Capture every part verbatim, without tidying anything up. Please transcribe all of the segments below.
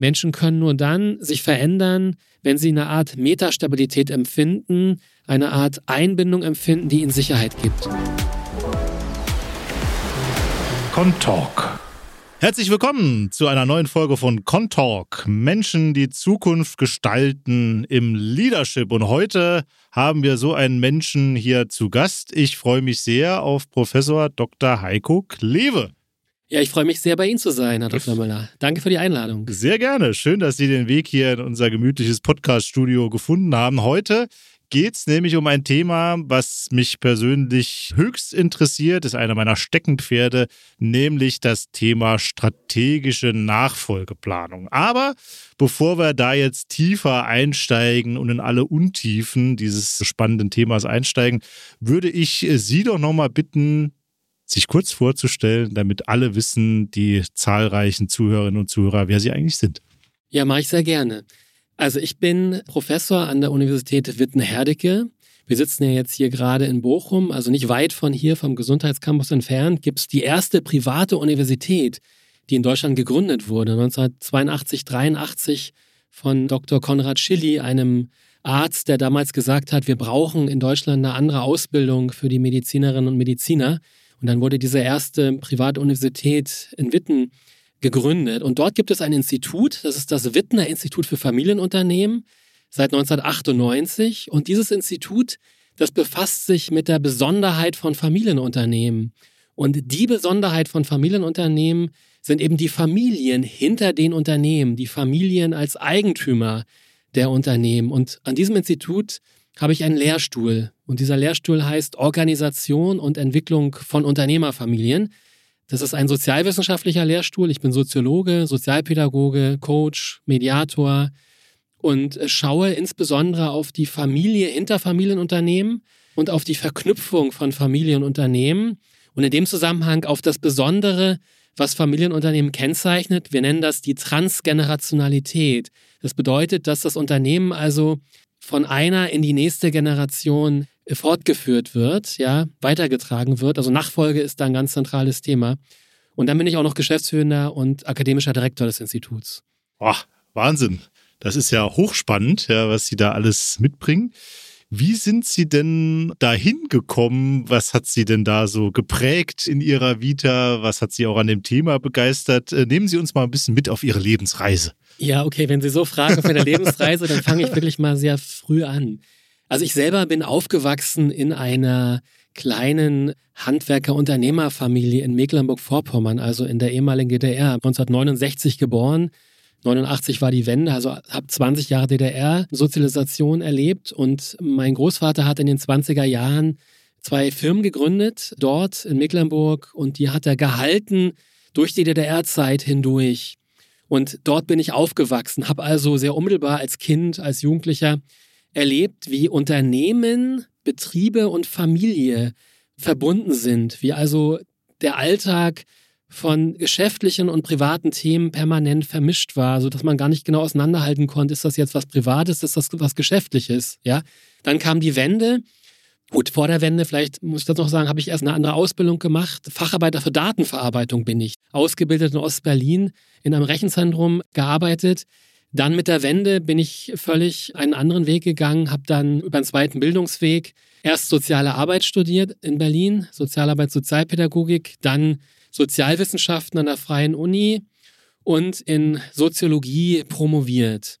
Menschen können nur dann sich verändern, wenn sie eine Art Metastabilität empfinden, eine Art Einbindung empfinden, die ihnen Sicherheit gibt. Contalk. Herzlich willkommen zu einer neuen Folge von Contalk. Menschen, die Zukunft gestalten im Leadership. Und heute haben wir so einen Menschen hier zu Gast. Ich freue mich sehr auf Professor Doktor Heiko Klewe. Ja, ich freue mich sehr, bei Ihnen zu sein, Herr Doktor Müller. Danke für die Einladung. Sehr gerne. Schön, dass Sie den Weg hier in unser gemütliches Podcast-Studio gefunden haben. Heute geht es nämlich um ein Thema, was mich persönlich höchst interessiert, ist einer meiner Steckenpferde, nämlich das Thema strategische Nachfolgeplanung. Aber bevor wir da jetzt tiefer einsteigen und in alle Untiefen dieses spannenden Themas einsteigen, würde ich Sie doch nochmal bitten, sich kurz vorzustellen, damit alle wissen, die zahlreichen Zuhörerinnen und Zuhörer, wer Sie eigentlich sind. Ja, mache ich sehr gerne. Also ich bin Professor an der Universität Witten-Herdecke. Wir sitzen ja jetzt hier gerade in Bochum, also nicht weit von hier vom Gesundheitscampus entfernt, gibt es die erste private Universität, die in Deutschland gegründet wurde, neunzehnhundertzweiundachtzig, dreiundachtzig von Doktor Konrad Schily, einem Arzt, der damals gesagt hat, wir brauchen in Deutschland eine andere Ausbildung für die Medizinerinnen und Mediziner. Und dann wurde diese erste private Universität in Witten gegründet. Und dort gibt es ein Institut, das ist das Wittner Institut für Familienunternehmen, seit neunzehnhundertachtundneunzig. Und dieses Institut, das befasst sich mit der Besonderheit von Familienunternehmen. Und die Besonderheit von Familienunternehmen sind eben die Familien hinter den Unternehmen, die Familien als Eigentümer der Unternehmen. Und an diesem Institut habe ich einen Lehrstuhl. Und dieser Lehrstuhl heißt Organisation und Entwicklung von Unternehmerfamilien. Das ist ein sozialwissenschaftlicher Lehrstuhl. Ich bin Soziologe, Sozialpädagoge, Coach, Mediator und schaue insbesondere auf die Familie hinter Familienunternehmen und auf die Verknüpfung von Familienunternehmen und in dem Zusammenhang auf das Besondere, was Familienunternehmen kennzeichnet. Wir nennen das die Transgenerationalität. Das bedeutet, dass das Unternehmen also von einer in die nächste Generation fortgeführt wird, ja, weitergetragen wird. Also Nachfolge ist da ein ganz zentrales Thema. Und dann bin ich auch noch Geschäftsführender und akademischer Direktor des Instituts. Boah, Wahnsinn. Das ist ja hochspannend, ja, was Sie da alles mitbringen. Wie sind Sie denn dahin gekommen? Was hat Sie denn da so geprägt in Ihrer Vita? Was hat Sie auch an dem Thema begeistert? Nehmen Sie uns mal ein bisschen mit auf Ihre Lebensreise. Ja, okay, wenn Sie so fragen auf meine Lebensreise, dann fange ich wirklich mal sehr früh an. Also ich selber bin aufgewachsen in einer kleinen Handwerker-Unternehmerfamilie in Mecklenburg-Vorpommern, also in der ehemaligen D D R, neunzehnhundertneunundsechzig geboren. neunundachtzig war die Wende, also habe zwanzig Jahre D D R-Sozialisation erlebt und mein Großvater hat in den zwanziger Jahren zwei Firmen gegründet, dort in Mecklenburg, und die hat er gehalten durch die D D R-Zeit hindurch. Und dort bin ich aufgewachsen, habe also sehr unmittelbar als Kind, als Jugendlicher erlebt, wie Unternehmen, Betriebe und Familie verbunden sind, wie also der Alltag von geschäftlichen und privaten Themen permanent vermischt war, sodass man gar nicht genau auseinanderhalten konnte, ist das jetzt was Privates, ist das was Geschäftliches, ja. Dann kam die Wende. Gut, vor der Wende, vielleicht muss ich das noch sagen, habe ich erst eine andere Ausbildung gemacht. Facharbeiter für Datenverarbeitung bin ich. Ausgebildet in Ostberlin, in einem Rechenzentrum gearbeitet. Dann mit der Wende bin ich völlig einen anderen Weg gegangen, habe dann über einen zweiten Bildungsweg erst soziale Arbeit studiert in Berlin, Sozialarbeit, Sozialpädagogik, dann Sozialwissenschaften an der Freien Uni und in Soziologie promoviert.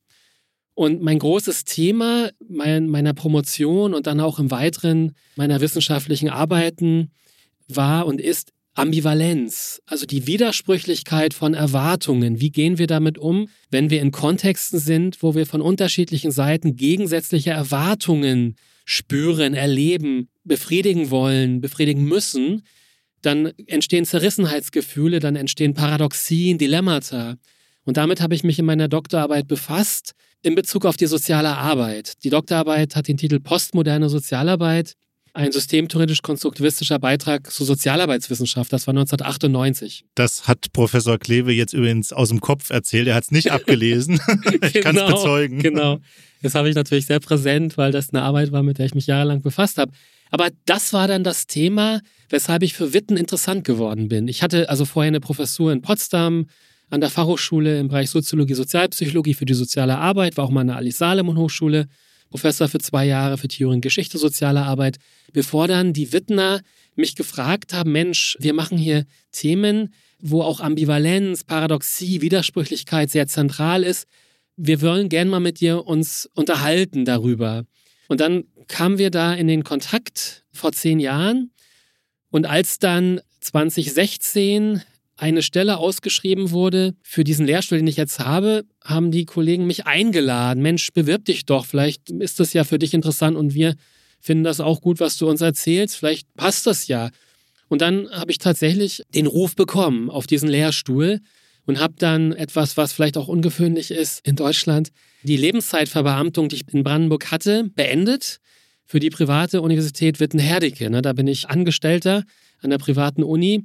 Und mein großes Thema mein, meiner Promotion und dann auch im Weiteren meiner wissenschaftlichen Arbeiten war und ist Ambivalenz, also die Widersprüchlichkeit von Erwartungen. Wie gehen wir damit um, wenn wir in Kontexten sind, wo wir von unterschiedlichen Seiten gegensätzliche Erwartungen spüren, erleben, befriedigen wollen, befriedigen müssen? Dann entstehen Zerrissenheitsgefühle, dann entstehen Paradoxien, Dilemmata. Und damit habe ich mich in meiner Doktorarbeit befasst in Bezug auf die soziale Arbeit. Die Doktorarbeit hat den Titel Postmoderne Sozialarbeit, ein systemtheoretisch-konstruktivistischer Beitrag zur Sozialarbeitswissenschaft. Das war neunzehnhundertachtundneunzig. Das hat Professor Klewe jetzt übrigens aus dem Kopf erzählt. Er hat es nicht abgelesen. Ich genau, kann es bezeugen. Genau. Das habe ich natürlich sehr präsent, weil das eine Arbeit war, mit der ich mich jahrelang befasst habe. Aber das war dann das Thema, weshalb ich für Witten interessant geworden bin. Ich hatte also vorher eine Professur in Potsdam an der Fachhochschule im Bereich Soziologie, Sozialpsychologie für die soziale Arbeit, war auch mal an der Alice-Salomon-Hochschule, Professor für zwei Jahre für Theorie und Geschichte soziale Arbeit, bevor dann die Wittner mich gefragt haben, Mensch, wir machen hier Themen, wo auch Ambivalenz, Paradoxie, Widersprüchlichkeit sehr zentral ist. Wir wollen gern mal mit dir uns unterhalten darüber. Und dann kamen wir da in den Kontakt vor zehn Jahren. Und als dann zwanzig sechzehn eine Stelle ausgeschrieben wurde für diesen Lehrstuhl, den ich jetzt habe, haben die Kollegen mich eingeladen. Mensch, bewirb dich doch, vielleicht ist das ja für dich interessant und wir finden das auch gut, was du uns erzählst, vielleicht passt das ja. Und dann habe ich tatsächlich den Ruf bekommen auf diesen Lehrstuhl und habe dann etwas, was vielleicht auch ungewöhnlich ist in Deutschland, die Lebenszeitverbeamtung, die ich in Brandenburg hatte, beendet für die private Universität Witten-Herdecke. Da bin ich Angestellter an der privaten Uni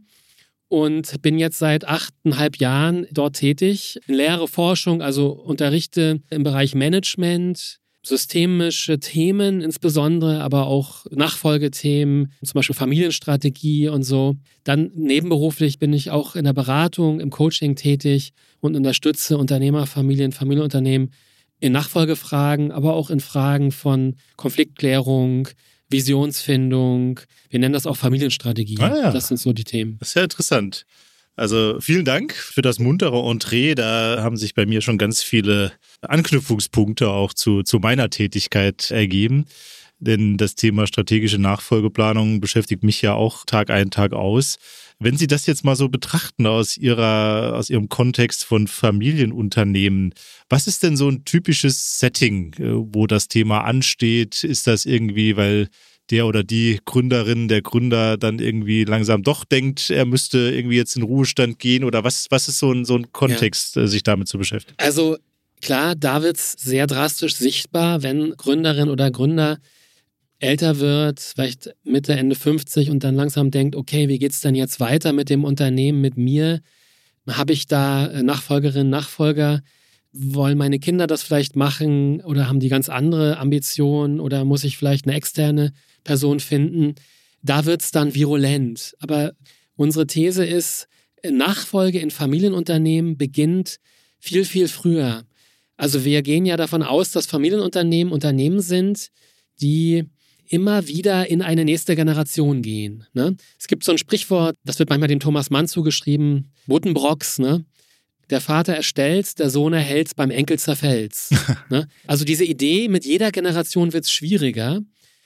und bin jetzt seit achteinhalb Jahren dort tätig. Lehre, Forschung, also unterrichte im Bereich Management, systemische Themen insbesondere, aber auch Nachfolgethemen, zum Beispiel Familienstrategie und so. Dann nebenberuflich bin ich auch in der Beratung, im Coaching tätig und unterstütze Unternehmer, Familien, Familienunternehmen in Nachfolgefragen, aber auch in Fragen von Konfliktklärung, Visionsfindung. Wir nennen das auch Familienstrategie. Ah, ja. Das sind so die Themen. Das ist ja interessant. Also vielen Dank für das muntere Entree. Da haben sich bei mir schon ganz viele Anknüpfungspunkte auch zu, zu meiner Tätigkeit ergeben. Denn das Thema strategische Nachfolgeplanung beschäftigt mich ja auch Tag ein, Tag aus. Wenn Sie das jetzt mal so betrachten aus Ihrer, aus Ihrem Kontext von Familienunternehmen, was ist denn so ein typisches Setting, wo das Thema ansteht? Ist das irgendwie, weil der oder die Gründerin, der Gründer dann irgendwie langsam doch denkt, er müsste irgendwie jetzt in Ruhestand gehen? Oder was, was ist so ein, so ein Kontext, ja, sich damit zu beschäftigen? Also klar, da wird es sehr drastisch sichtbar, wenn Gründerin oder Gründer älter wird, vielleicht Mitte, Ende fünfzig und dann langsam denkt, okay, wie geht's denn jetzt weiter mit dem Unternehmen, mit mir? Habe ich da Nachfolgerinnen, Nachfolger? Wollen meine Kinder das vielleicht machen oder haben die ganz andere Ambitionen oder muss ich vielleicht eine externe Person finden? Da wird es dann virulent. Aber unsere These ist, Nachfolge in Familienunternehmen beginnt viel, viel früher. Also wir gehen ja davon aus, dass Familienunternehmen Unternehmen sind, die immer wieder in eine nächste Generation gehen. Ne? Es gibt so ein Sprichwort, das wird manchmal dem Thomas Mann zugeschrieben, Buddenbrocks, ne? Der Vater erstellt's, der Sohn erhält's, beim Enkel zerfällt's. Ne? Also diese Idee, mit jeder Generation wird's schwieriger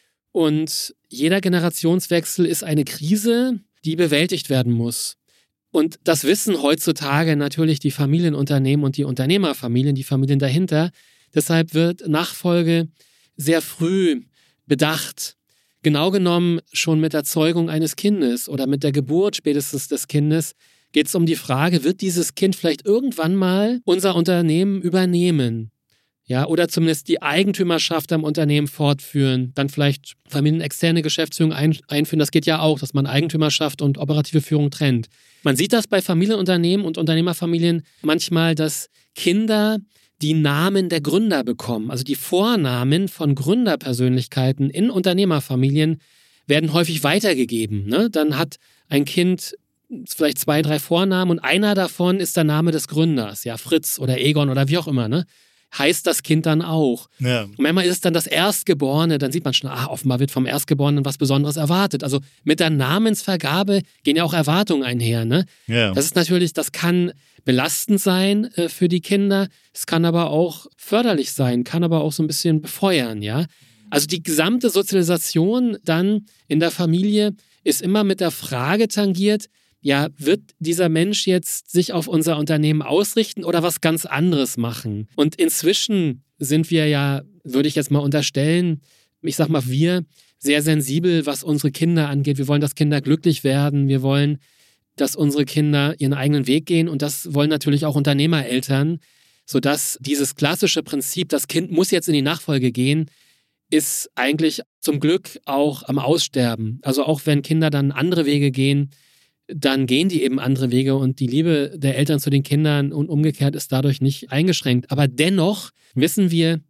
und jeder Generationswechsel ist eine Krise, die bewältigt werden muss. Und das wissen heutzutage natürlich die Familienunternehmen und die Unternehmerfamilien, die Familien dahinter. Deshalb wird Nachfolge sehr früh bedacht. Genau genommen schon mit der Zeugung eines Kindes oder mit der Geburt spätestens des Kindes geht es um die Frage, wird dieses Kind vielleicht irgendwann mal unser Unternehmen übernehmen? Ja, oder zumindest die Eigentümerschaft am Unternehmen fortführen, dann vielleicht familienexterne Geschäftsführung ein, einführen. Das geht ja auch, dass man Eigentümerschaft und operative Führung trennt. Man sieht das bei Familienunternehmen und Unternehmerfamilien manchmal, dass Kinder die Namen der Gründer bekommen. Also die Vornamen von Gründerpersönlichkeiten in Unternehmerfamilien werden häufig weitergegeben. Ne? Dann hat ein Kind vielleicht zwei, drei Vornamen und einer davon ist der Name des Gründers. Ja, Fritz oder Egon oder wie auch immer. Ne? Heißt das Kind dann auch. Ja. Und manchmal ist es dann das Erstgeborene, dann sieht man schon, ah, offenbar wird vom Erstgeborenen was Besonderes erwartet. Also mit der Namensvergabe gehen ja auch Erwartungen einher. Ne? Ja. Das ist natürlich, das kann belastend sein äh, für die Kinder, es kann aber auch förderlich sein, kann aber auch so ein bisschen befeuern. Ja? Also die gesamte Sozialisation dann in der Familie ist immer mit der Frage tangiert, ja, wird dieser Mensch jetzt sich auf unser Unternehmen ausrichten oder was ganz anderes machen? Und inzwischen sind wir ja, würde ich jetzt mal unterstellen, ich sag mal wir, sehr sensibel, was unsere Kinder angeht. Wir wollen, dass Kinder glücklich werden. Wir wollen, dass unsere Kinder ihren eigenen Weg gehen. Und das wollen natürlich auch Unternehmereltern, sodass dieses klassische Prinzip, das Kind muss jetzt in die Nachfolge gehen, ist eigentlich zum Glück auch am Aussterben. Also auch wenn Kinder dann andere Wege gehen, dann gehen die eben andere Wege und die Liebe der Eltern zu den Kindern und umgekehrt ist dadurch nicht eingeschränkt. Aber dennoch wissen wir,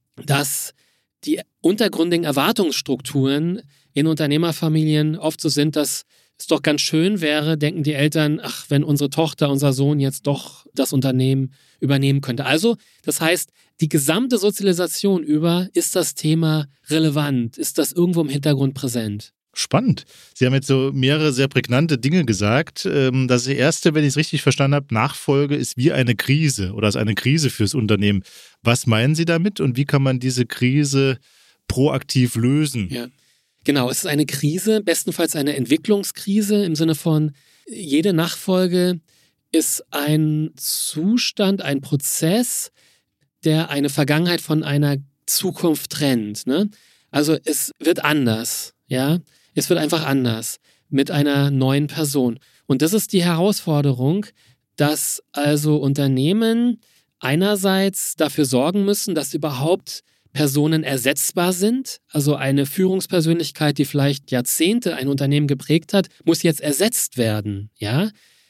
dass die untergründigen Erwartungsstrukturen in Unternehmerfamilien oft so sind, dass es doch ganz schön wäre, denken die Eltern, ach, wenn unsere Tochter, unser Sohn jetzt doch das Unternehmen übernehmen könnte. Also, das heißt, die gesamte Sozialisation über, ist das Thema relevant? Ist das irgendwo im Hintergrund präsent? Spannend. Sie haben jetzt so mehrere sehr prägnante Dinge gesagt. Das erste, wenn ich es richtig verstanden habe, Nachfolge ist wie eine Krise oder ist eine Krise fürs Unternehmen. Was meinen Sie damit und wie kann man diese Krise proaktiv lösen? Ja, genau. Es ist eine Krise, bestenfalls eine Entwicklungskrise im Sinne von, jede Nachfolge ist ein Zustand, ein Prozess, der eine Vergangenheit von einer Zukunft trennt. Ne? Also es wird anders, ja. Es wird einfach anders mit einer neuen Person. Und das ist die Herausforderung, dass also Unternehmen einerseits dafür sorgen müssen, dass überhaupt Personen ersetzbar sind. Also eine Führungspersönlichkeit, die vielleicht Jahrzehnte ein Unternehmen geprägt hat, muss jetzt ersetzt werden, ja.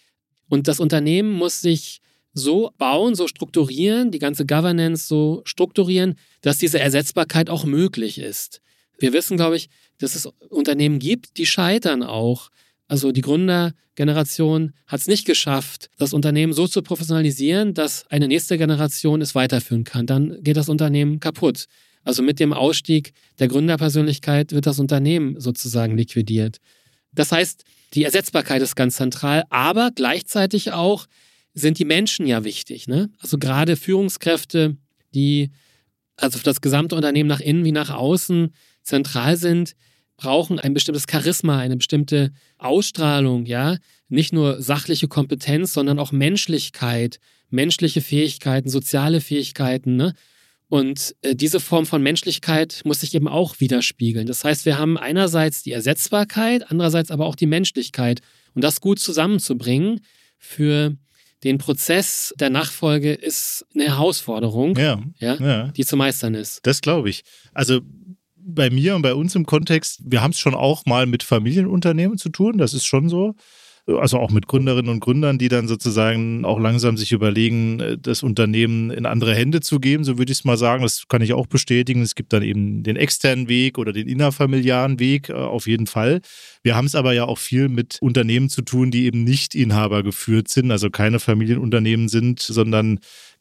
Und das Unternehmen muss sich so bauen, so strukturieren, die ganze Governance so strukturieren, dass diese Ersetzbarkeit auch möglich ist. Wir wissen, glaube ich, dass es Unternehmen gibt, die scheitern auch. Also die Gründergeneration hat es nicht geschafft, das Unternehmen so zu professionalisieren, dass eine nächste Generation es weiterführen kann. Dann geht das Unternehmen kaputt. Also mit dem Ausstieg der Gründerpersönlichkeit wird das Unternehmen sozusagen liquidiert. Das heißt, die Ersetzbarkeit ist ganz zentral, aber gleichzeitig auch sind die Menschen ja wichtig, ne? Also gerade Führungskräfte, die also für das gesamte Unternehmen nach innen wie nach außen zentral sind, brauchen ein bestimmtes Charisma, eine bestimmte Ausstrahlung, ja, nicht nur sachliche Kompetenz, sondern auch Menschlichkeit, menschliche Fähigkeiten, soziale Fähigkeiten, ne? Und äh, diese Form von Menschlichkeit muss sich eben auch widerspiegeln. Das heißt, wir haben einerseits die Ersetzbarkeit, andererseits aber auch die Menschlichkeit. Und das gut zusammenzubringen für den Prozess der Nachfolge ist eine Herausforderung, ja, ja, ja. die zu meistern ist. Das glaube ich. Also bei mir und bei uns im Kontext, wir haben es schon auch mal mit Familienunternehmen zu tun, das ist schon so. Also auch mit Gründerinnen und Gründern, die dann sozusagen auch langsam sich überlegen, das Unternehmen in andere Hände zu geben, so würde ich es mal sagen. Das kann ich auch bestätigen. Es gibt dann eben den externen Weg oder den innerfamiliaren Weg, auf jeden Fall. Wir haben es aber ja auch viel mit Unternehmen zu tun, die eben nicht Inhaber geführt sind, also keine Familienunternehmen sind, sondern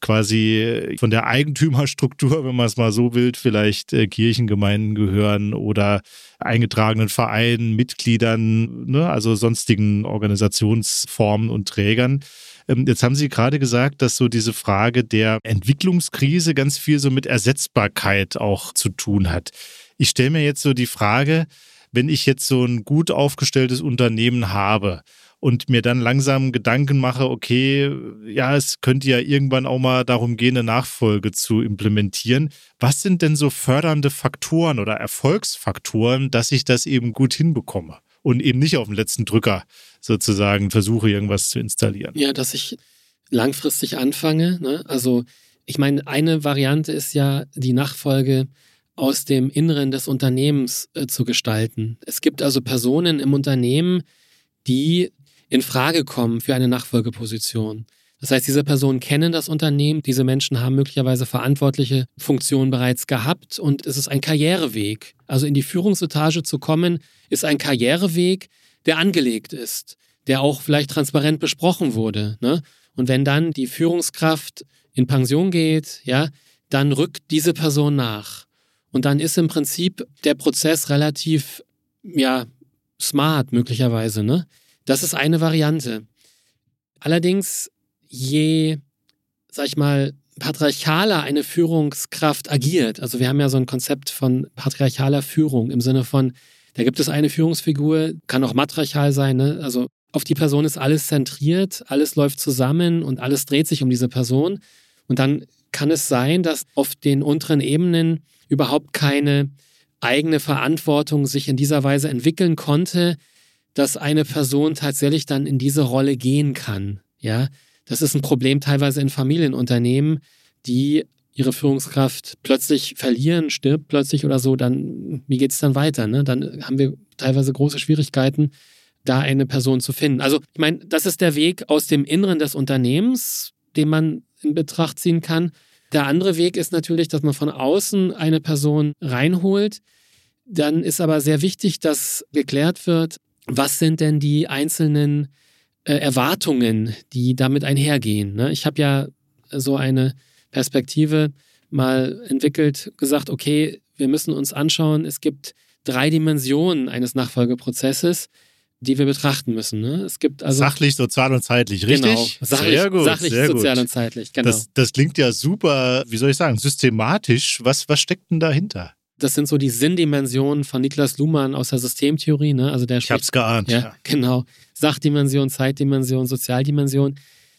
quasi von der Eigentümerstruktur, wenn man es mal so will, vielleicht äh, Kirchengemeinden gehören oder eingetragenen Vereinen, Mitgliedern, ne, also sonstigen Organisationsformen und Trägern. Ähm, jetzt haben Sie gerade gesagt, dass so diese Frage der Entwicklungskrise ganz viel so mit Ersetzbarkeit auch zu tun hat. Ich stelle mir jetzt so die Frage, wenn ich jetzt so ein gut aufgestelltes Unternehmen habe und mir dann langsam Gedanken mache, okay, ja, es könnte ja irgendwann auch mal darum gehen, eine Nachfolge zu implementieren. Was sind denn so fördernde Faktoren oder Erfolgsfaktoren, dass ich das eben gut hinbekomme und eben nicht auf den letzten Drücker sozusagen versuche, irgendwas zu installieren? Ja, dass ich langfristig anfange, ne? Also ich meine, eine Variante ist ja, die Nachfolge aus dem Inneren des Unternehmens äh, zu gestalten. Es gibt also Personen im Unternehmen, die in Frage kommen für eine Nachfolgeposition. Das heißt, diese Personen kennen das Unternehmen, diese Menschen haben möglicherweise verantwortliche Funktionen bereits gehabt und es ist ein Karriereweg. Also in die Führungsetage zu kommen, ist ein Karriereweg, der angelegt ist, der auch vielleicht transparent besprochen wurde, ne? Und wenn dann die Führungskraft in Pension geht, ja, dann rückt diese Person nach. Und dann ist im Prinzip der Prozess relativ, ja, smart möglicherweise, ne? Das ist eine Variante. Allerdings, je, sag ich mal, patriarchaler eine Führungskraft agiert, also wir haben ja so ein Konzept von patriarchaler Führung im Sinne von, da gibt es eine Führungsfigur, kann auch matriarchal sein, ne? Also auf die Person ist alles zentriert, alles läuft zusammen und alles dreht sich um diese Person. Und dann kann es sein, dass auf den unteren Ebenen überhaupt keine eigene Verantwortung sich in dieser Weise entwickeln konnte, dass eine Person tatsächlich dann in diese Rolle gehen kann. Ja, das ist ein Problem teilweise in Familienunternehmen, die ihre Führungskraft plötzlich verlieren, stirbt plötzlich oder so, dann, wie geht es dann weiter? Ne? Dann haben wir teilweise große Schwierigkeiten, da eine Person zu finden. Also ich meine, das ist der Weg aus dem Inneren des Unternehmens, den man in Betracht ziehen kann. Der andere Weg ist natürlich, dass man von außen eine Person reinholt. Dann ist aber sehr wichtig, dass geklärt wird, was sind denn die einzelnen äh, Erwartungen, die damit einhergehen. Ne? Ich habe ja so eine Perspektive mal entwickelt, gesagt, okay, wir müssen uns anschauen, es gibt drei Dimensionen eines Nachfolgeprozesses, die wir betrachten müssen. Ne? Es gibt also sachlich, sozial und zeitlich, richtig? Genau, sachlich, sehr gut, sachlich sehr sozial gut. und zeitlich, genau. Das, das klingt ja super, wie soll ich sagen, systematisch. Was, was steckt denn dahinter? Das sind so die Sinndimensionen von Niklas Luhmann aus der Systemtheorie. Ne? Also der ich hab's geahnt. Ja, Ja. genau. Sachdimension, Zeitdimension, Sozialdimension.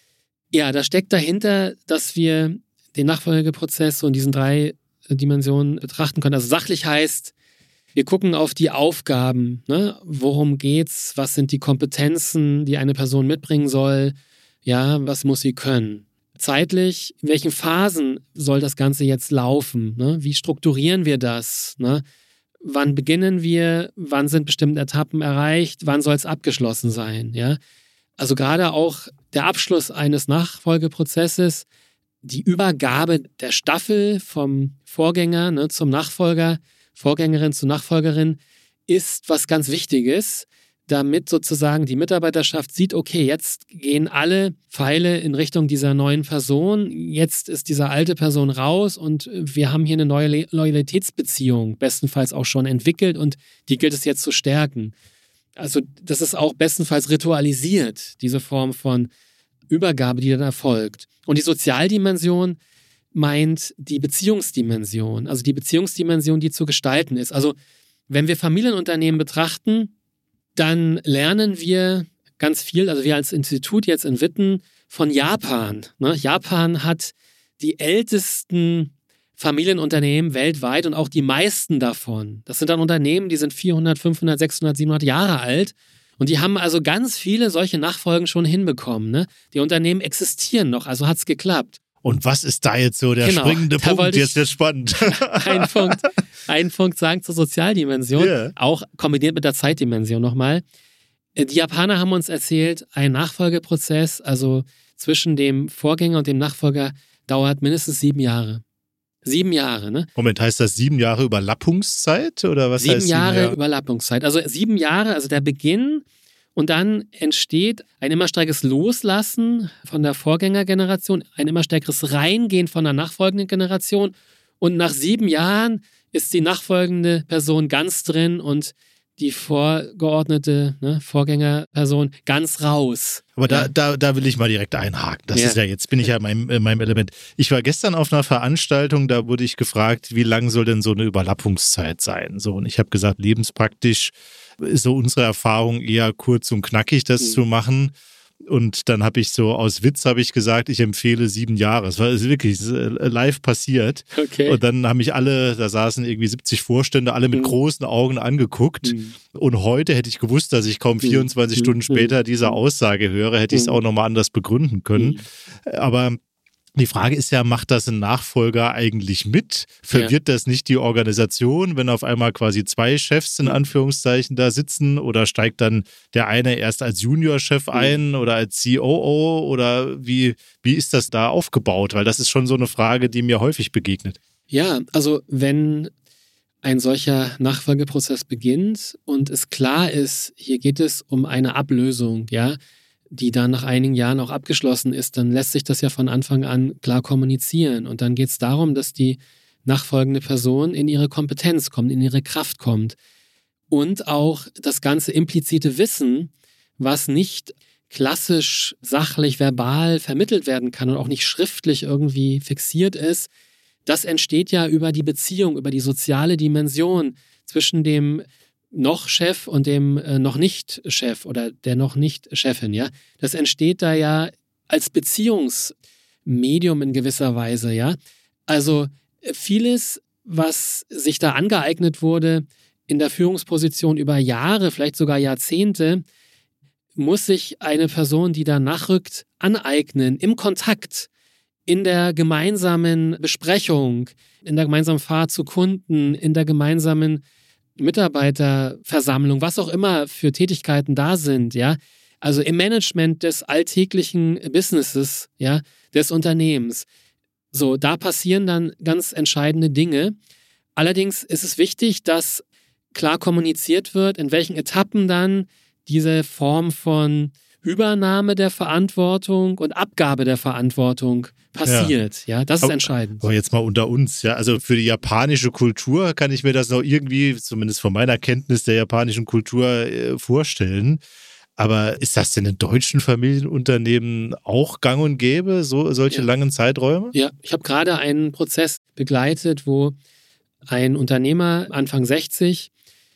Ja, da steckt dahinter, dass wir den Nachfolgeprozess so in diesen drei Dimensionen betrachten können. Also sachlich heißt, wir gucken auf die Aufgaben. Ne? Worum geht's? Was sind die Kompetenzen, die eine Person mitbringen soll? Ja, was muss sie können? Zeitlich, in welchen Phasen soll das Ganze jetzt laufen? Ne? Wie strukturieren wir das? Ne? Wann beginnen wir? Wann sind bestimmte Etappen erreicht? Wann soll es abgeschlossen sein? Ja? Also gerade auch der Abschluss eines Nachfolgeprozesses, die Übergabe der Staffel vom Vorgänger ne, zum Nachfolger, Vorgängerin zu Nachfolgerin, ist was ganz Wichtiges, damit sozusagen die Mitarbeiterschaft sieht, okay, jetzt gehen alle Pfeile in Richtung dieser neuen Person, jetzt ist diese alte Person raus und wir haben hier eine neue Loyalitätsbeziehung bestenfalls auch schon entwickelt und die gilt es jetzt zu stärken. Also das ist auch bestenfalls ritualisiert, diese Form von Übergabe, die dann erfolgt. Und die Sozialdimension meint die Beziehungsdimension, also die Beziehungsdimension, die zu gestalten ist. Also wenn wir Familienunternehmen betrachten, dann lernen wir ganz viel, also wir als Institut jetzt in Witten, von Japan. Ne? Japan hat die ältesten Familienunternehmen weltweit und auch die meisten davon. Das sind dann Unternehmen, die sind vierhundert, fünfhundert, sechshundert, siebenhundert Jahre alt und die haben also ganz viele solche Nachfolgen schon hinbekommen. Ne? Die Unternehmen existieren noch, also hat es geklappt. Und was ist da jetzt so der genau, springende Punkt? Jetzt wird spannend. Ein Punkt, ein Punkt sagen zur Sozialdimension, yeah. auch kombiniert mit der Zeitdimension nochmal. Die Japaner haben uns erzählt, ein Nachfolgeprozess, also zwischen dem Vorgänger und dem Nachfolger, dauert mindestens sieben Jahre. Sieben Jahre, ne? Moment, heißt das sieben Jahre Überlappungszeit? Oder was sieben heißt Jahre sieben Jahre Überlappungszeit. Also sieben Jahre, also der Beginn. Und dann entsteht ein immer stärkeres Loslassen von der Vorgängergeneration, ein immer stärkeres Reingehen von der nachfolgenden Generation. Und nach sieben Jahren ist die nachfolgende Person ganz drin und die vorgeordnete ne, Vorgängerperson ganz raus. Aber da, ja. da, da will ich mal direkt einhaken. Das ja. ist ja, jetzt bin ich ja in meinem, in meinem Element. Ich war gestern auf einer Veranstaltung, da wurde ich gefragt, wie lang soll denn so eine Überlappungszeit sein? So, und ich habe gesagt, lebenspraktisch ist so unsere Erfahrung eher kurz und knackig, das mhm. zu machen. Und dann habe ich so aus Witz habe ich gesagt, ich empfehle sieben Jahre. Es war wirklich live passiert. Okay. Und dann haben mich alle, da saßen irgendwie siebzig Vorstände, alle mit mhm. großen Augen angeguckt. Mhm. Und heute hätte ich gewusst, dass ich kaum vierundzwanzig mhm. Stunden später diese Aussage höre, hätte ich es auch nochmal anders begründen können. Mhm. Aber die Frage ist ja, macht das ein Nachfolger eigentlich mit? Verwirrt ja. das nicht die Organisation, wenn auf einmal quasi zwei Chefs in Anführungszeichen da sitzen oder steigt dann der eine erst als Juniorchef ein oder als C O O oder wie, wie ist das da aufgebaut? Weil das ist schon so eine Frage, die mir häufig begegnet. Ja, also wenn ein solcher Nachfolgeprozess beginnt und es klar ist, hier geht es um eine Ablösung, ja, die dann nach einigen Jahren auch abgeschlossen ist, dann lässt sich das ja von Anfang an klar kommunizieren. Und dann geht es darum, dass die nachfolgende Person in ihre Kompetenz kommt, in ihre Kraft kommt. Und auch das ganze implizite Wissen, was nicht klassisch, sachlich, verbal vermittelt werden kann und auch nicht schriftlich irgendwie fixiert ist, das entsteht ja über die Beziehung, über die soziale Dimension zwischen dem noch Chef und dem äh, noch nicht Chef oder der noch nicht Chefin, ja. Das entsteht da ja als Beziehungsmedium in gewisser Weise, ja. Also vieles, was sich da angeeignet wurde in der Führungsposition über Jahre, vielleicht sogar Jahrzehnte, muss sich eine Person, die da nachrückt, aneignen im Kontakt, in der gemeinsamen Besprechung, in der gemeinsamen Fahrt zu Kunden, in der gemeinsamen Mitarbeiterversammlung, was auch immer für Tätigkeiten da sind, ja. Also im Management des alltäglichen Businesses, ja, des Unternehmens. So, da passieren dann ganz entscheidende Dinge. Allerdings ist es wichtig, dass klar kommuniziert wird, in welchen Etappen dann diese Form von Übernahme der Verantwortung und Abgabe der Verantwortung passiert. Ja, ja das ist aber, entscheidend. Aber jetzt mal unter uns, ja, also für die japanische Kultur kann ich mir das noch irgendwie, zumindest von meiner Kenntnis der japanischen Kultur, äh, vorstellen. Aber ist das denn in deutschen Familienunternehmen auch gang und gäbe, so, solche ja. langen Zeiträume? Ja, ich habe gerade einen Prozess begleitet, wo ein Unternehmer, Anfang sechzig,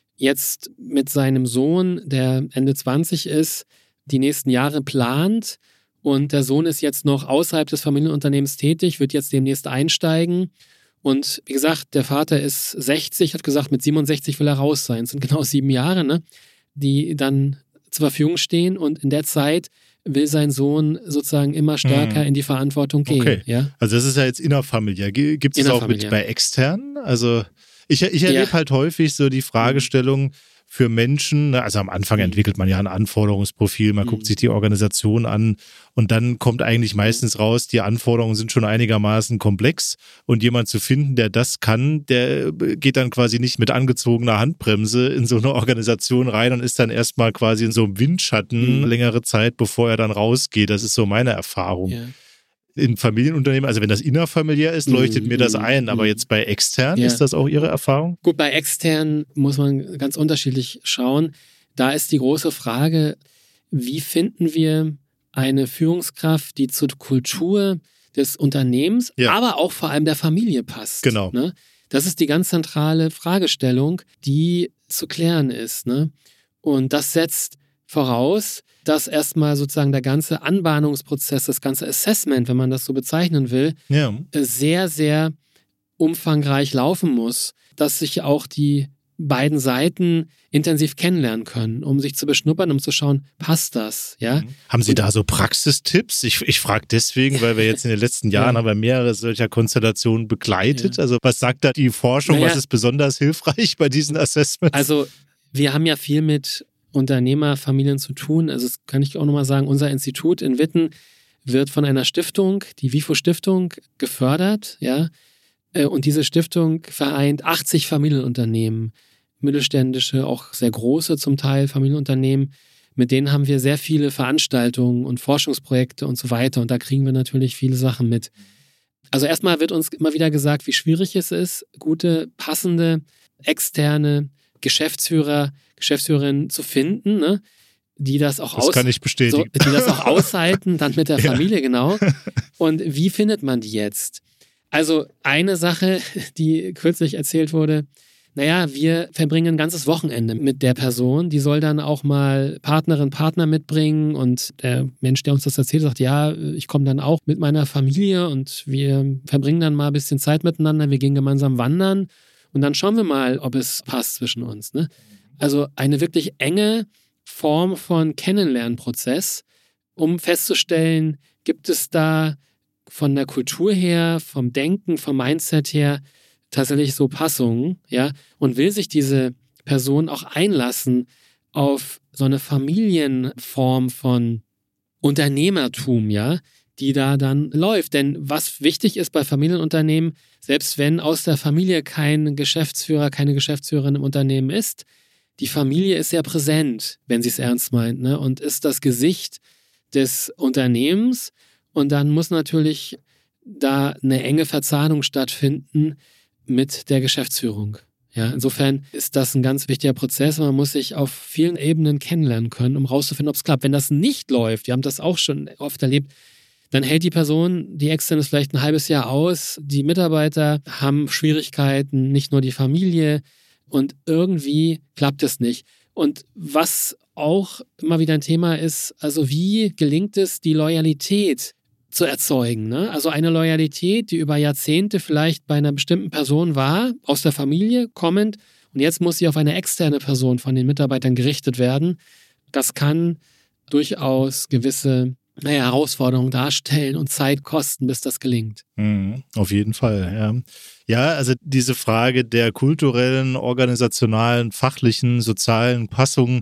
jetzt mit seinem Sohn, der Ende zwanzig ist, die nächsten Jahre plant. Und der Sohn ist jetzt noch außerhalb des Familienunternehmens tätig, wird jetzt demnächst einsteigen. Und wie gesagt, der Vater ist sechzig, hat gesagt, mit siebenundsechzig will er raus sein. Es sind genau sieben Jahre, ne, die dann zur Verfügung stehen. Und in der Zeit will sein Sohn sozusagen immer stärker hm. in die Verantwortung gehen. Okay. Ja? Also das ist ja jetzt innerfamiliär. Gibt es auch mit bei externen? Also ich, ich erlebe ja. halt häufig so die Fragestellung, für Menschen, also am Anfang entwickelt man ja ein Anforderungsprofil, man mhm. guckt sich die Organisation an und dann kommt eigentlich meistens raus, die Anforderungen sind schon einigermaßen komplex und jemand zu finden, der das kann, der geht dann quasi nicht mit angezogener Handbremse in so eine Organisation rein und ist dann erstmal quasi in so einem Windschatten mhm. längere Zeit, bevor er dann rausgeht. Das ist so meine Erfahrung. Ja. In Familienunternehmen, also wenn das innerfamiliär ist, leuchtet mm, mir das ein, aber jetzt bei extern, ja. ist das auch Ihre Erfahrung? Gut, bei extern muss man ganz unterschiedlich schauen. Da ist die große Frage, wie finden wir eine Führungskraft, die zur Kultur des Unternehmens, ja. aber auch vor allem der Familie passt. Genau. Ne? Das ist die ganz zentrale Fragestellung, die zu klären ist. Ne? Und das setzt voraus, dass erstmal sozusagen der ganze Anbahnungsprozess, das ganze Assessment, wenn man das so bezeichnen will, ja. sehr, sehr umfangreich laufen muss, dass sich auch die beiden Seiten intensiv kennenlernen können, um sich zu beschnuppern, um zu schauen, passt das? Ja? Haben Sie Und, da so Praxistipps? Ich, ich frage deswegen, weil wir jetzt in den letzten Jahren ja. haben wir mehrere solcher Konstellationen begleitet. Ja. Also was sagt da die Forschung? Naja, was ist besonders hilfreich bei diesen Assessments? Also wir haben ja viel mit Unternehmerfamilien zu tun. Also das kann ich auch nochmal sagen, unser Institut in Witten wird von einer Stiftung, die WIFO-Stiftung, gefördert. Ja? Und diese Stiftung vereint achtzig Familienunternehmen, mittelständische, auch sehr große zum Teil Familienunternehmen. Mit denen haben wir sehr viele Veranstaltungen und Forschungsprojekte und so weiter. Und da kriegen wir natürlich viele Sachen mit. Also erstmal wird uns immer wieder gesagt, wie schwierig es ist, gute, passende, externe Geschäftsführer, Geschäftsführerinnen zu finden, ne? die das auch das aus, kann ich bestätigen. So, die das auch aushalten, dann mit der Familie, ja. genau. Und wie findet man die jetzt? Also eine Sache, die kürzlich erzählt wurde, naja, wir verbringen ein ganzes Wochenende mit der Person, die soll dann auch mal Partnerin, Partner mitbringen und der Mensch, der uns das erzählt, sagt, ja, ich komme dann auch mit meiner Familie und wir verbringen dann mal ein bisschen Zeit miteinander, wir gehen gemeinsam wandern und dann schauen wir mal, ob es passt zwischen uns, ne? Also eine wirklich enge Form von Kennenlernprozess, um festzustellen, gibt es da von der Kultur her, vom Denken, vom Mindset her tatsächlich so Passungen, ja, und will sich diese Person auch einlassen auf so eine Familienform von Unternehmertum, ja, die da dann läuft. Denn was wichtig ist bei Familienunternehmen, selbst wenn aus der Familie kein Geschäftsführer, keine Geschäftsführerin im Unternehmen ist, die Familie ist sehr präsent, wenn sie es ernst meint, ne? Und ist das Gesicht des Unternehmens. Und dann muss natürlich da eine enge Verzahnung stattfinden mit der Geschäftsführung. Ja, insofern ist das ein ganz wichtiger Prozess. Man muss sich auf vielen Ebenen kennenlernen können, um rauszufinden, ob es klappt. Wenn das nicht läuft, wir haben das auch schon oft erlebt, dann hält die Person, die extern ist, vielleicht ein halbes Jahr aus. Die Mitarbeiter haben Schwierigkeiten, nicht nur die Familie. Und irgendwie klappt es nicht. Und was auch immer wieder ein Thema ist, also wie gelingt es, die Loyalität zu erzeugen, ne? Also eine Loyalität, die über Jahrzehnte vielleicht bei einer bestimmten Person war, aus der Familie kommend, und jetzt muss sie auf eine externe Person von den Mitarbeitern gerichtet werden. Das kann durchaus gewisse naja, Herausforderungen darstellen und Zeit kosten, bis das gelingt. Mhm, auf jeden Fall, ja. Ja, also diese Frage der kulturellen, organisationalen, fachlichen, sozialen Passung,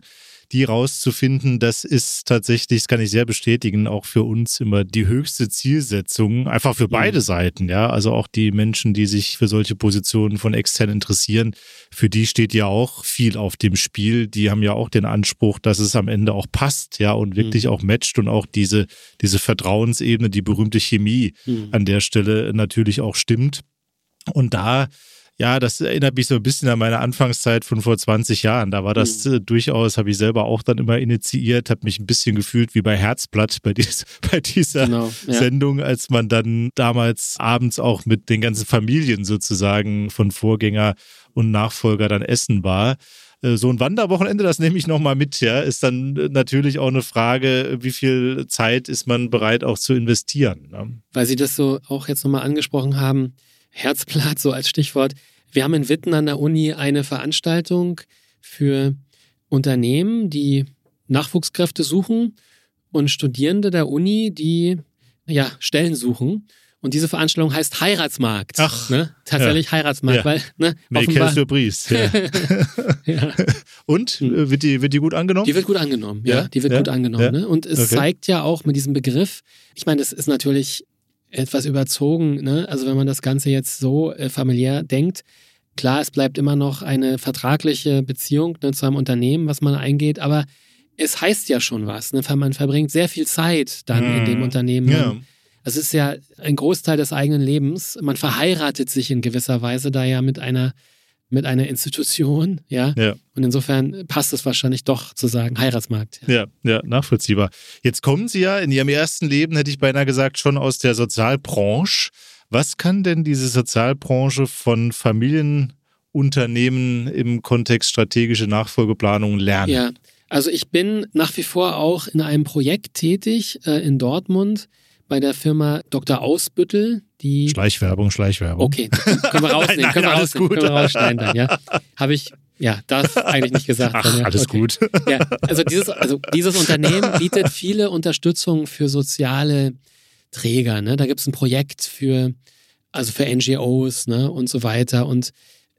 die rauszufinden, das ist tatsächlich, das kann ich sehr bestätigen, auch für uns immer die höchste Zielsetzung, einfach für beide mhm. Seiten, ja, also auch die Menschen, die sich für solche Positionen von extern interessieren, für die steht ja auch viel auf dem Spiel, die haben ja auch den Anspruch, dass es am Ende auch passt, ja, und wirklich mhm. auch matcht und auch diese, diese Vertrauensebene, die berühmte Chemie mhm. an der Stelle natürlich auch stimmt. Und da, ja, das erinnert mich so ein bisschen an meine Anfangszeit von vor zwanzig Jahren. Da war das mhm. äh, durchaus, habe ich selber auch dann immer initiiert, habe mich ein bisschen gefühlt wie bei Herzblatt, bei, dies, bei dieser genau, ja. Sendung, als man dann damals abends auch mit den ganzen Familien sozusagen von Vorgänger und Nachfolger dann essen war. So ein Wanderwochenende, das nehme ich nochmal mit, ja, ist dann natürlich auch eine Frage, wie viel Zeit ist man bereit auch zu investieren. Ne? Weil Sie das so auch jetzt nochmal angesprochen haben, Herzblatt so als Stichwort. Wir haben in Witten an der Uni eine Veranstaltung für Unternehmen, die Nachwuchskräfte suchen und Studierende der Uni, die ja Stellen suchen. Und diese Veranstaltung heißt Heiratsmarkt. Ach, ne? Tatsächlich ja. Heiratsmarkt, ja. weil ne, offenbar... Surprise. Ja. ja. Und wird die, wird die gut angenommen? Die wird gut angenommen, ja. ja. Die wird ja. gut angenommen. Ja. Ne? Und es okay. zeigt ja auch mit diesem Begriff, ich meine, das ist natürlich etwas überzogen, ne? Also wenn man das Ganze jetzt so äh, familiär denkt, klar, es bleibt immer noch eine vertragliche Beziehung ne, zu einem Unternehmen, was man eingeht, aber es heißt ja schon was. Ne? Man verbringt sehr viel Zeit dann hm. in dem Unternehmen. Ja. Es ist ja ein Großteil des eigenen Lebens. Man verheiratet sich in gewisser Weise da ja mit einer, mit einer Institution, ja? ja. Und insofern passt es wahrscheinlich doch zu sagen, Heiratsmarkt. Ja. ja, ja, nachvollziehbar. Jetzt kommen Sie ja in Ihrem ersten Leben, hätte ich beinahe gesagt, schon aus der Sozialbranche. Was kann denn diese Sozialbranche von Familienunternehmen im Kontext strategische Nachfolgeplanung lernen? Ja, also ich bin nach wie vor auch in einem Projekt tätig äh, in Dortmund, bei der Firma Doktor Ausbüttel, die... Schleichwerbung, Schleichwerbung. Okay, können wir rausnehmen, nein, nein, können wir rausnehmen, können wir rausschneiden dann, ja. Habe ich, ja, das eigentlich nicht gesagt. Ach, dann, ja. alles okay. gut. Ja, also dieses, also dieses Unternehmen bietet viele Unterstützung für soziale Träger, ne. Da gibt es ein Projekt für, also für N G Os, ne, und so weiter. Und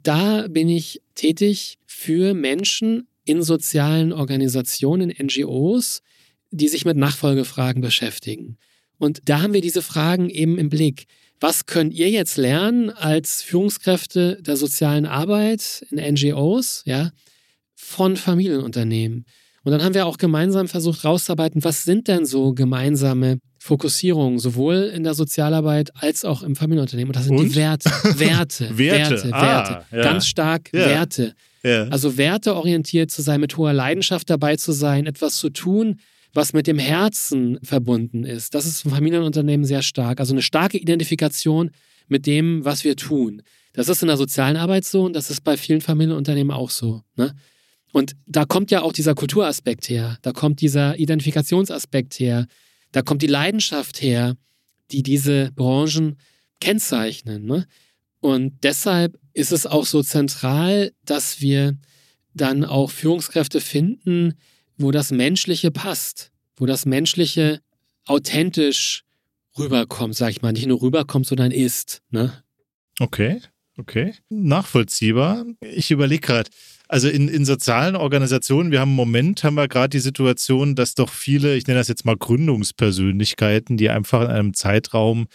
da bin ich tätig für Menschen in sozialen Organisationen, N G Os, die sich mit Nachfolgefragen beschäftigen. Und da haben wir diese Fragen eben im Blick. Was könnt ihr jetzt lernen als Führungskräfte der sozialen Arbeit in N G Os, ja, von Familienunternehmen? Und dann haben wir auch gemeinsam versucht rauszuarbeiten, was sind denn so gemeinsame Fokussierungen, sowohl in der Sozialarbeit als auch im Familienunternehmen. Und das sind Und? die Werte. Werte, Werte, Werte, ah, Werte. Ja. Ganz stark ja. Werte. Ja. Also werteorientiert zu sein, mit hoher Leidenschaft dabei zu sein, etwas zu tun, was mit dem Herzen verbunden ist. Das ist für Familienunternehmen sehr stark. Also eine starke Identifikation mit dem, was wir tun. Das ist in der sozialen Arbeit so und das ist bei vielen Familienunternehmen auch so. Ne? Und da kommt ja auch dieser Kulturaspekt her. Da kommt dieser Identifikationsaspekt her. Da kommt die Leidenschaft her, die diese Branchen kennzeichnen. Ne? Und deshalb ist es auch so zentral, dass wir dann auch Führungskräfte finden, wo das Menschliche passt, wo das Menschliche authentisch rüberkommt, sag ich mal. Nicht nur rüberkommt, sondern ist. Ne? Okay, okay. Nachvollziehbar. Ich überlege gerade, also in, in sozialen Organisationen, wir haben im Moment, haben wir gerade die Situation, dass doch viele, ich nenne das jetzt mal Gründungspersönlichkeiten, die einfach in einem Zeitraum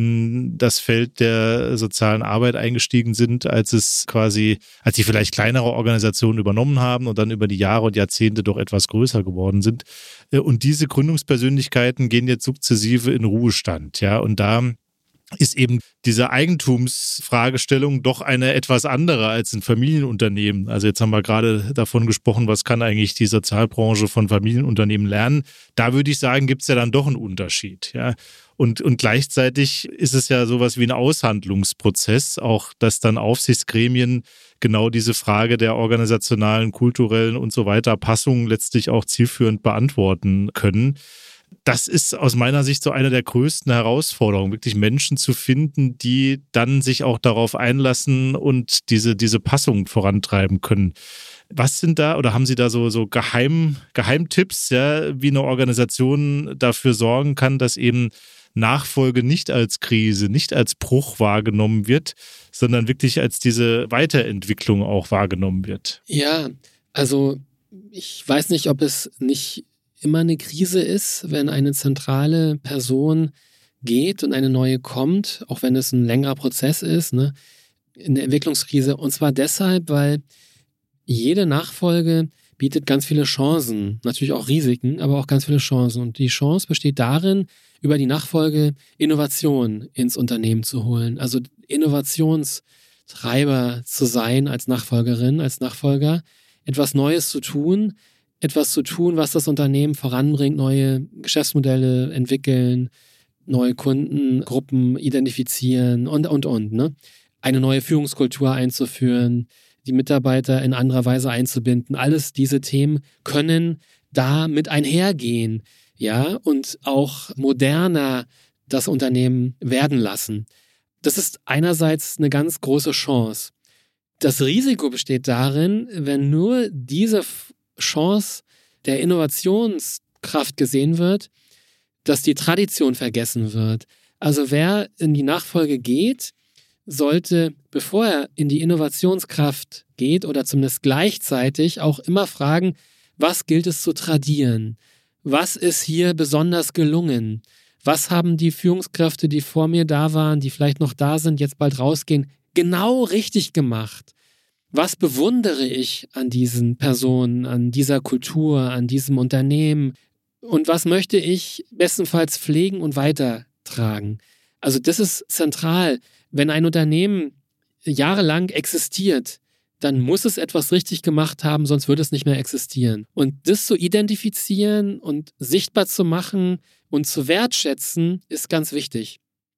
in das Feld der sozialen Arbeit eingestiegen sind, als es quasi, als sie vielleicht kleinere Organisationen übernommen haben und dann über die Jahre und Jahrzehnte doch etwas größer geworden sind. Und diese Gründungspersönlichkeiten gehen jetzt sukzessive in Ruhestand, ja, und da ist eben diese Eigentumsfragestellung doch eine etwas andere als ein Familienunternehmen. Also jetzt haben wir gerade davon gesprochen, was kann eigentlich die Sozialbranche von Familienunternehmen lernen. Da würde ich sagen, gibt es ja dann doch einen Unterschied. Ja. Und, und gleichzeitig ist es ja sowas wie ein Aushandlungsprozess, auch dass dann Aufsichtsgremien genau diese Frage der organisationalen, kulturellen und so weiter Passungen letztlich auch zielführend beantworten können. Das ist aus meiner Sicht so eine der größten Herausforderungen, wirklich Menschen zu finden, die dann sich auch darauf einlassen und diese, diese Passung vorantreiben können. Was sind da oder haben Sie da so, so Geheim, Geheimtipps, ja, wie eine Organisation dafür sorgen kann, dass eben Nachfolge nicht als Krise, nicht als Bruch wahrgenommen wird, sondern wirklich als diese Weiterentwicklung auch wahrgenommen wird? Ja, also ich weiß nicht, ob es nicht immer eine Krise ist, wenn eine zentrale Person geht und eine neue kommt, auch wenn es ein längerer Prozess ist, ne? In der Entwicklungskrise. Und zwar deshalb, weil jede Nachfolge bietet ganz viele Chancen, natürlich auch Risiken, aber auch ganz viele Chancen. Und die Chance besteht darin, über die Nachfolge Innovation ins Unternehmen zu holen. Also Innovationstreiber zu sein als Nachfolgerin, als Nachfolger, etwas Neues zu tun, etwas zu tun, was das Unternehmen voranbringt, neue Geschäftsmodelle entwickeln, neue Kundengruppen identifizieren und, und, und. Ne? Eine neue Führungskultur einzuführen, die Mitarbeiter in anderer Weise einzubinden. Alles diese Themen können da mit einhergehen, ja, und auch moderner das Unternehmen werden lassen. Das ist einerseits eine ganz große Chance. Das Risiko besteht darin, wenn nur diese Chance der Innovationskraft gesehen wird, dass die Tradition vergessen wird. Also wer in die Nachfolge geht, sollte, bevor er in die Innovationskraft geht oder zumindest gleichzeitig auch immer fragen, was gilt es zu tradieren? Was ist hier besonders gelungen? Was haben die Führungskräfte, die vor mir da waren, die vielleicht noch da sind, jetzt bald rausgehen, genau richtig gemacht? Was bewundere ich an diesen Personen, an dieser Kultur, an diesem Unternehmen? Und was möchte ich bestenfalls pflegen und weitertragen? Also das ist zentral. Wenn ein Unternehmen jahrelang existiert, dann muss es etwas richtig gemacht haben, sonst würde es nicht mehr existieren. Und das zu identifizieren und sichtbar zu machen und zu wertschätzen, ist ganz wichtig.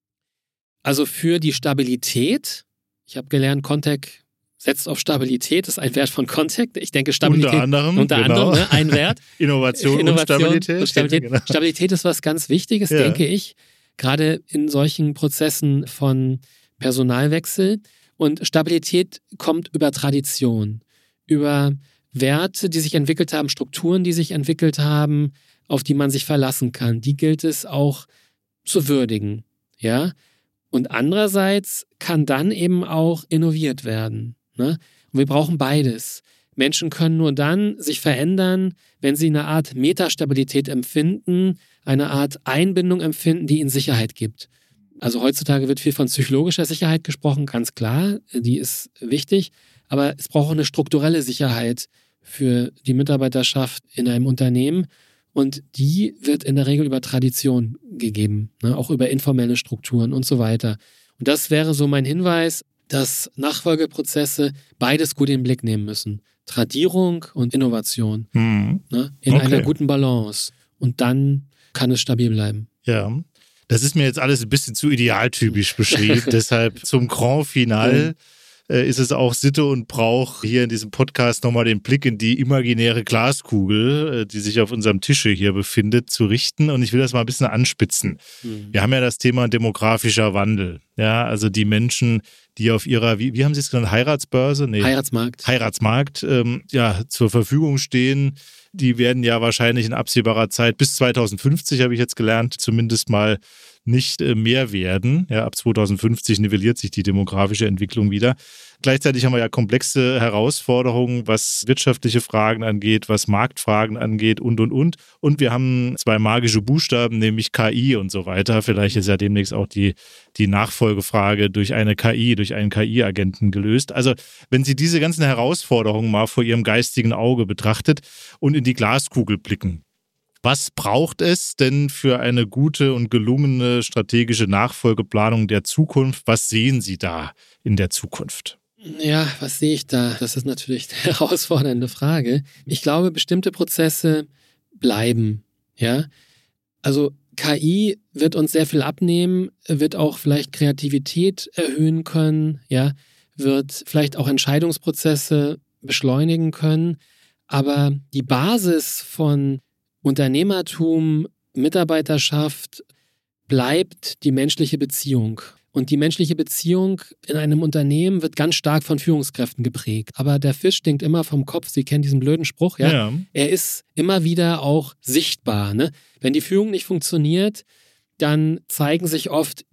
Also für die Stabilität, ich habe gelernt, Contec setzt auf Stabilität, ist ein Wert von Contec. Ich denke, Stabilität unter anderem, unter genau. anderem ne, ein Wert. Innovation, Innovation und Stabilität. Und Stabilität. Genau. Stabilität ist was ganz Wichtiges, ja. denke ich, gerade in solchen Prozessen von Personalwechsel. Und Stabilität kommt über Tradition, über Werte, die sich entwickelt haben, Strukturen, die sich entwickelt haben, auf die man sich verlassen kann. Die gilt es auch zu würdigen. Ja? Und andererseits kann dann eben auch innoviert werden. Ne? Und wir brauchen beides. Menschen können nur dann sich verändern, wenn sie eine Art Metastabilität empfinden, eine Art Einbindung empfinden, die ihnen Sicherheit gibt. Also heutzutage wird viel von psychologischer Sicherheit gesprochen, ganz klar, die ist wichtig, aber es braucht auch eine strukturelle Sicherheit für die Mitarbeiterschaft in einem Unternehmen und die wird in der Regel über Tradition gegeben, ne? Auch über informelle Strukturen und so weiter. Und das wäre so mein Hinweis, dass Nachfolgeprozesse beides gut in den Blick nehmen müssen. Tradierung und Innovation, hm. ne? In okay. einer guten Balance und dann kann es stabil bleiben. Ja. Das ist mir jetzt alles ein bisschen zu idealtypisch beschrieben. Deshalb zum Grand Finale äh, ist es auch Sitte und Brauch, hier in diesem Podcast nochmal den Blick in die imaginäre Glaskugel, äh, die sich auf unserem Tische hier befindet, zu richten. Und ich will das mal ein bisschen anspitzen. Mhm. Wir haben ja das Thema demografischer Wandel. Ja, also die Menschen, die auf ihrer, wie, wie haben Sie es genannt, Heiratsbörse? Nee. Heiratsmarkt. Heiratsmarkt, ähm, ja, zur Verfügung stehen. Die werden ja wahrscheinlich in absehbarer Zeit bis zweitausendfünfzig, habe ich jetzt gelernt, zumindest mal nicht mehr werden. Ja, ab zweitausendfünfzig nivelliert sich die demografische Entwicklung wieder. Gleichzeitig haben wir ja komplexe Herausforderungen, was wirtschaftliche Fragen angeht, was Marktfragen angeht und, und, und. Und wir haben zwei magische Buchstaben, nämlich K I und so weiter. Vielleicht ist ja demnächst auch die, die Nachfolgefrage durch eine K I, durch einen K I-Agenten gelöst. Also wenn Sie diese ganzen Herausforderungen mal vor Ihrem geistigen Auge betrachtet und in die Glaskugel blicken, was braucht es denn für eine gute und gelungene strategische Nachfolgeplanung der Zukunft? Was sehen Sie da in der Zukunft? Ja, was sehe ich da? Das ist natürlich eine herausfordernde Frage. Ich glaube, bestimmte Prozesse bleiben. Ja, also K I wird uns sehr viel abnehmen, wird auch vielleicht Kreativität erhöhen können, ja, wird vielleicht auch Entscheidungsprozesse beschleunigen können. Aber die Basis von Unternehmertum, Mitarbeiterschaft bleibt die menschliche Beziehung. Und die menschliche Beziehung in einem Unternehmen wird ganz stark von Führungskräften geprägt. Aber der Fisch stinkt immer vom Kopf. Sie kennen diesen blöden Spruch, ja? Ja. Er ist immer wieder auch sichtbar. Ne? Wenn die Führung nicht funktioniert, dann zeigen sich oft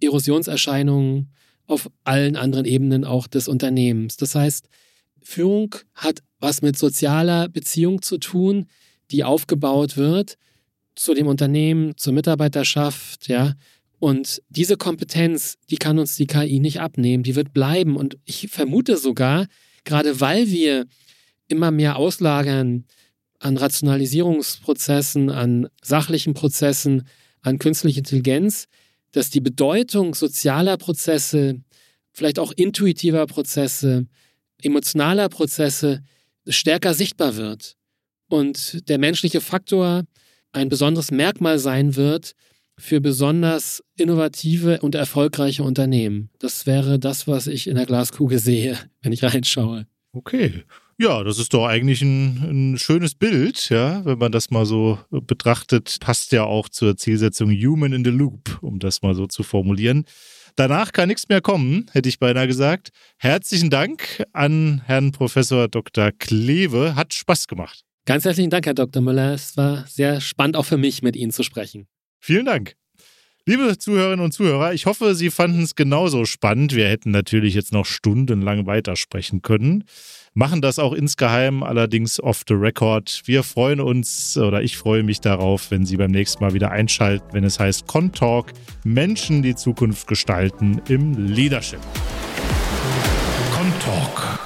Erosionserscheinungen auf allen anderen Ebenen auch des Unternehmens. Das heißt, Führung hat was mit sozialer Beziehung zu tun, die aufgebaut wird zu dem Unternehmen, zur Mitarbeiterschaft, ja. Und diese Kompetenz, die kann uns die K I nicht abnehmen, die wird bleiben. Und ich vermute sogar, gerade weil wir immer mehr auslagern an Rationalisierungsprozessen, an sachlichen Prozessen, an künstlicher Intelligenz, dass die Bedeutung sozialer Prozesse, vielleicht auch intuitiver Prozesse, emotionaler Prozesse stärker sichtbar wird. Und der menschliche Faktor ein besonderes Merkmal sein wird für besonders innovative und erfolgreiche Unternehmen. Das wäre das, was ich in der Glaskugel sehe, wenn ich reinschaue. Okay. Ja, das ist doch eigentlich ein, ein schönes Bild, ja, wenn man das mal so betrachtet. Passt ja auch zur Zielsetzung Human in the Loop, um das mal so zu formulieren. Danach kann nichts mehr kommen, hätte ich beinahe gesagt. Herzlichen Dank an Herrn Professor Doktor Kleve. Hat Spaß gemacht. Ganz herzlichen Dank, Herr Doktor Müller. Es war sehr spannend, auch für mich, mit Ihnen zu sprechen. Vielen Dank. Liebe Zuhörerinnen und Zuhörer, ich hoffe, Sie fanden es genauso spannend. Wir hätten natürlich jetzt noch stundenlang weitersprechen können. Machen das auch insgeheim, allerdings off the record. Wir freuen uns, oder ich freue mich darauf, wenn Sie beim nächsten Mal wieder einschalten, wenn es heißt ConTalk, Menschen die Zukunft gestalten im Leadership. ConTalk.